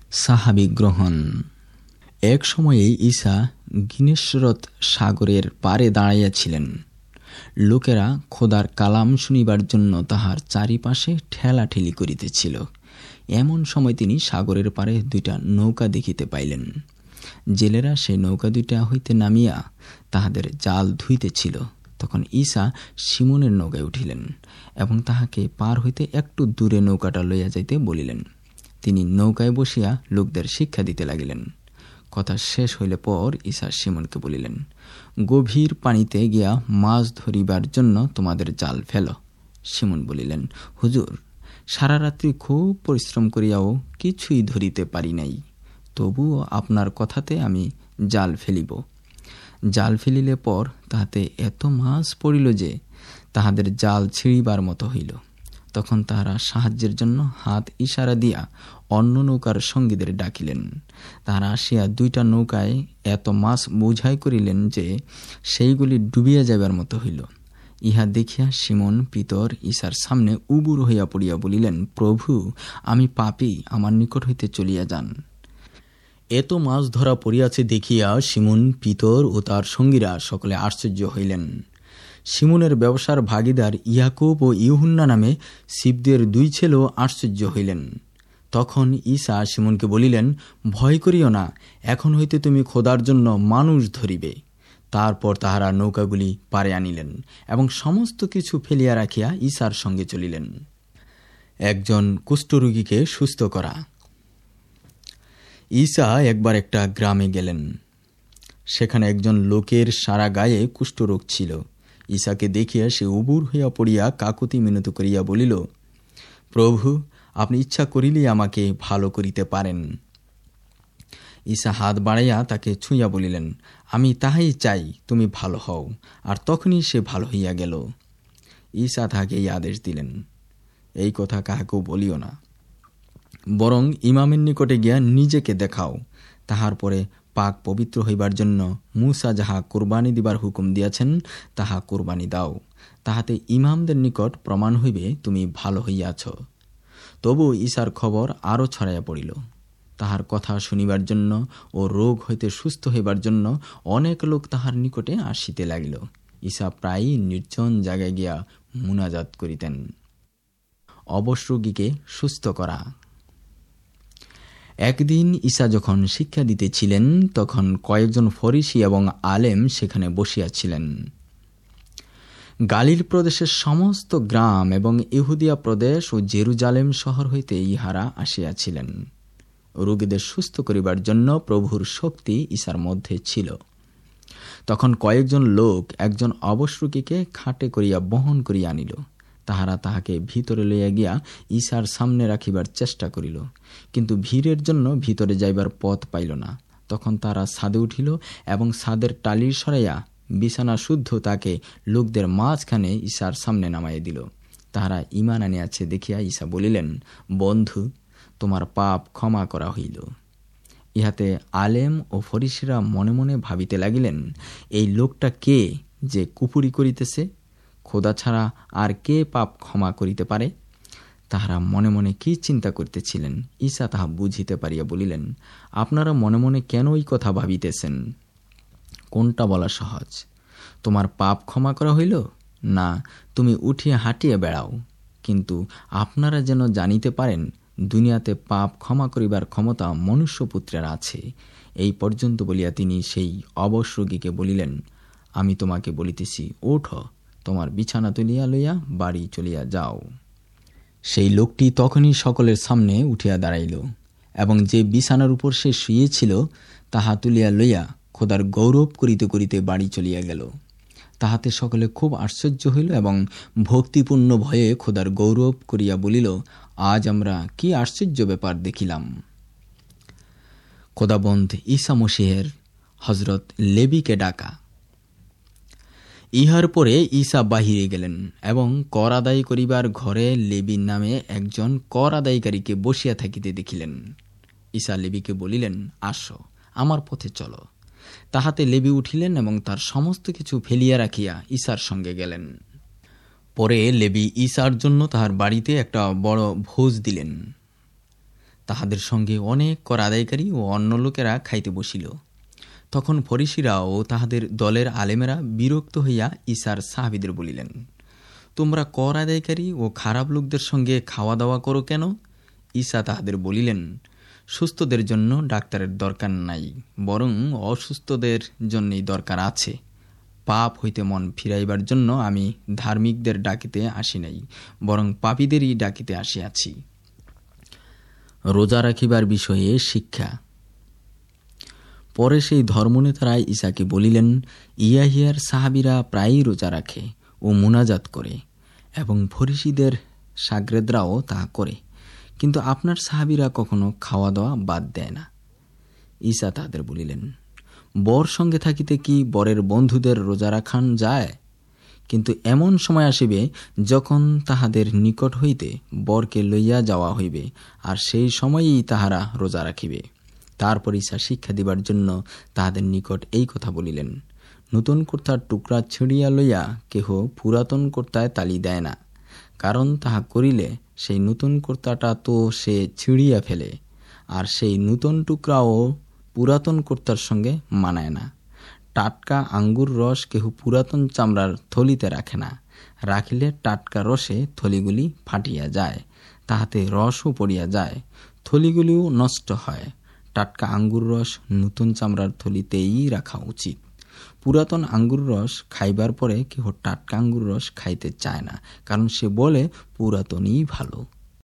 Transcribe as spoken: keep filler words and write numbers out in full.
সাহাবী গ্রহণ। এক সময়ে ঈসা গিনেসরত সাগরের পারে দাঁড়াইয়াছিলেন। লোকেরা খোদার কালাম শুনিবার জন্য তাহার চারিপাশে ঠেলাঠেলি করিতেছিল। এমন সময় তিনি সাগরের পারে দুইটা নৌকা দেখিতে পাইলেন। জেলেরা সেই নৌকা দুইটা হইতে নামিয়া তাহাদের জাল ধুইতেছিল। তখন ঈসা শিমনের নৌকায় উঠিলেন এবং তাহাকে পার হইতে একটু দূরে নৌকাটা লইয়া যাইতে বলিলেন। তিনি নৌকায় বসিয়া লোকদের শিক্ষা দিতে লাগিলেন। কথা শেষ হইলে পর ঈসা শিমনকে বলিলেন, গভীর পানিতে গিয়া মাছ ধরিবার জন্য তোমাদের জাল ফেলো। শিমন বলিলেন, হুজুর, সারা রাত্রি খুব পরিশ্রম করিয়াও কিছুই ধরিতে পারি নাই, তবুও আপনার কথাতে আমি জাল ফেলিব। জাল ফেলিলে পর তাহাতে এত মাছ পড়িল যে তাহাদের জাল ছিঁড়িবার মতো হইল। তখন তাহারা সাহায্যের জন্য হাত ইশারা দিয়া অন্য নৌকার সঙ্গীদের ডাকিলেন। তাহারা আসিয়া দুইটা নৌকায় এত মাছ বোঝাই করিলেন যে সেইগুলি ডুবিয়া যাইবার মতো হইল। ইহা দেখিয়া শিমন পিতর ঈসার সামনে উবুর হইয়া পড়িয়া বলিলেন, প্রভু, আমি পাপী, আমার নিকট হইতে চলিয়া যান। এত মাছ ধরা পড়িয়াছে দেখিয়া শিমন পিতর ও তার সঙ্গীরা সকলে আশ্চর্য হইলেন। শিমনের ব্যবসার ভাগিদার ইয়াকুব ও ইউহুন্না নামে শিবদের দুই ছেলেও আশ্চর্য হইলেন। তখন ঈসা শিমনকে বলিলেন, ভয় করিও না, এখন হইতে তুমি খোদার জন্য মানুষ ধরিবে। তারপর তাহারা নৌকাগুলি পারে আনিলেন এবং সমস্ত কিছু ফেলিয়া রাখিয়া ঈসার সঙ্গে চলিলেন। একজন কুষ্ঠরোগীকে সুস্থ করা। ঈসা একবার একটা গ্রামে গেলেন। সেখানে একজন লোকের সারা গায়ে কুষ্ঠরোগ ছিল। ঈসাকে দেখিয়া সে উবুর হইয়া পড়িয়া কাকুতি মিনতি করিয়া বলিল, প্রভু, আপনি ইচ্ছা করিলেই আমাকে ভালো করিতে পারেন। ঈসা হাত বাড়াইয়া তাকে ছুঁইয়া বলিলেন, আমি তাহাই চাই, তুমি ভালো হও। আর তখনই সে ভালো হইয়া গেল। ঈসা তাহাকে এই আদেশ দিলেন, এই কথা কাহাকেও বলিও না, বরং ইমামের নিকটে গিয়া নিজেকে দেখাও। তাহার পরে পাক পবিত্র হইবার জন্য মূসা যাহা কোরবানি দিবার হুকুম দিয়াছেন তাহা কোরবানি দাও। তাহাতে ইমামদের নিকট প্রমাণ হইবে তুমি ভালো হইয়াছ। তবু ঈসার খবর আরও ছড়াইয়া পড়িল। তাহার কথা শুনিবার জন্য ও রোগ হইতে সুস্থ হইবার জন্য অনেক লোক তাহার নিকটে আসিতে লাগিল। ঈসা প্রায়ই নির্জন জায়গায় গিয়া মুনাজাত করিতেন। অবশ রোগীকে সুস্থ করা। একদিন ঈসা যখন শিক্ষা দিতেছিলেন তখন কয়েকজন ফরিসি এবং আলেম সেখানে বসিয়াছিলেন। গালিল প্রদেশের সমস্ত গ্রাম এবং ইহুদিয়া প্রদেশ ও জেরুজালেম শহর হইতে ইহারা আসিয়াছিলেন। রোগীদের সুস্থ করিবার জন্য প্রভুর শক্তি ঈসার মধ্যে ছিল। তখন কয়েকজন লোক একজন অবশ রোগীকে খাটে করিয়া বহন করিয়া আনিল। তাহারা তাহাকে ভিতরে লইয়া গিয়া ঈসার সামনে রাখিবার চেষ্টা করিল, কিন্তু ভিড়ের জন্য ভিতরে যাইবার পথ পাইল না। তখন তারা ছাদে উঠিল এবং ছাদের টালির সরাইয়া বিছানা শুদ্ধ তাকে লোকদের মাঝখানে ঈসার সামনে নামাইয়া দিল। তাহারা ঈমান আনিয়াছে দেখিয়া ঈসা বলিলেন, বন্ধু, তোমার পাপ ক্ষমা করা হইল। ইহাতে আলেম ও ফরিসিরা মনে মনে ভাবিতে লাগিলেন, এই লোকটা কে যে কুপুরি করিতেছে? খোদা ছাড়া আর কে পাপ ক্ষমা করিতে পারে? তাহারা মনে মনে কি চিন্তা করিতেছিলেন ঈসা তাহা বুঝিতে পারিয়া বলিলেন, আপনারা মনে মনে কেন এই কথা ভাবিতেছেন? কোনটা বলা সহজ, তোমার পাপ ক্ষমা করা হইল, না তুমি উঠিয়া হাঁটিয়া বেড়াও? কিন্তু আপনারা যেন জানিতে পারেন দুনিয়াতে পাপ ক্ষমা করিবার ক্ষমতা মনুষ্যপুত্রের আছে। এই পর্যন্ত বলিয়া তিনি সেই অবশ রোগীকে বলিলেন, আমি তোমাকে বলিতেছি, ওঠ, তোমার বিছানা তুলিয়া লইয়া বাড়ি চলিয়া যাও। সেই লোকটি তখনই সকলের সামনে উঠিয়া দাঁড়াইল এবং যে বিছানার উপর সে শুয়েছিল তাহা তুলিয়া লইয়া খোদার গৌরব করিতে করিতে বাড়ি চলিয়া গেল। তাহাতে সকলে খুব আশ্চর্য হইল এবং ভক্তিপূর্ণ ভয়ে খোদার গৌরব করিয়া বলিল, আজ আমরা কি আশ্চর্য ব্যাপার দেখিলাম। খোদাবন্ধ ঈসা মসীহের হজরত লেবিকে ডাকা। ইহার পরে ঈসা বাহিরে গেলেন এবং কর আদায় করিবার ঘরে লেবি নামে একজন কর আদায়কারীকে বসিয়া থাকিতে দেখিলেন। ঈসা লেবিকে বলিলেন, আসো, আমার পথে চলো। তাহাতে লেবি উঠিলেন এবং তার সমস্ত কিছু ফেলিয়া রাখিয়া ঈসার সঙ্গে গেলেন। পরে লেবি ঈসার জন্য তাহার বাড়িতে একটা বড় ভোজ দিলেন। তাহাদের সঙ্গে অনেক কর আদায়কারী ও অন্য লোকেরা খাইতে বসিল। তখন ফরিসীরা ও তাহাদের দলের আলেমেরা বিরক্ত হইয়া ঈসার সাহাবীদের বলিলেন, তোমরা কর আদায়কারী ও খারাপ লোকদের সঙ্গে খাওয়া দাওয়া করো কেন? ঈসা তাহাদের বলিলেন, সুস্থদের জন্য ডাক্তারের দরকার নাই, বরং অসুস্থদের জন্যই দরকার আছে। পাপ হইতে মন ফিরাইবার জন্য আমি ধার্মিকদের ডাকিতে আসি নাই, বরং পাপীদেরই ডাকিতে আসিয়াছি। রোজা রাখিবার বিষয়ে শিক্ষা। পরে সেই ধর্মনেতারা ঈসাকে বলিলেন, ইয়াহিয়ার সাহাবীরা প্রায়ই রোজা রাখে ও মুনাজাত করে, এবং ফরিসীদের শাগরেদরাও তাহা করে, কিন্তু আপনার সাহাবীরা কখনো খাওয়া দাওয়া বাদ দেয় না। ঈসা তাদের বলিলেন, বর সঙ্গে থাকিতে কি বরের বন্ধুদের রোজা রাখান যায়? কিন্তু এমন সময় আসিবে যখন তাহাদের নিকট হইতে বরকে লইয়া যাওয়া হইবে, আর সেই সময়েই তাহারা রোজা রাখিবে। তারপর ঈসা শিক্ষা দিবার জন্য তাহাদের নিকট এই কথা বলিলেন, নূতন কর্তার টুকরা ছিঁড়িয়া লইয়া কেহ পুরাতন কর্তায় তালি দেয় না, কারণ তাহা করিলে সেই নূতন কর্তাটা তো সে ছিঁড়িয়া ফেলে, আর সেই নূতন টুকরাও পুরাতন কর্তার সঙ্গে মানায় না। টাটকা আঙ্গুর রস কেহ পুরাতন চামড়ার থলিতে রাখে না, রাখিলে টাটকা রসে থলিগুলি ফাটিয়া যায়, তাহাতে রসও পড়িয়া যায়, থলিগুলিও নষ্ট হয়। টাটকা আঙ্গুর রস নূতন চামড়ার থলিতেই রাখা উচিত। পুরাতন আঙ্গুর রস খাইবার পরে কেহ টাটকা আঙ্গুর রস খাইতে চায় না, কারণ সে বলে পুরাতনই ভালো।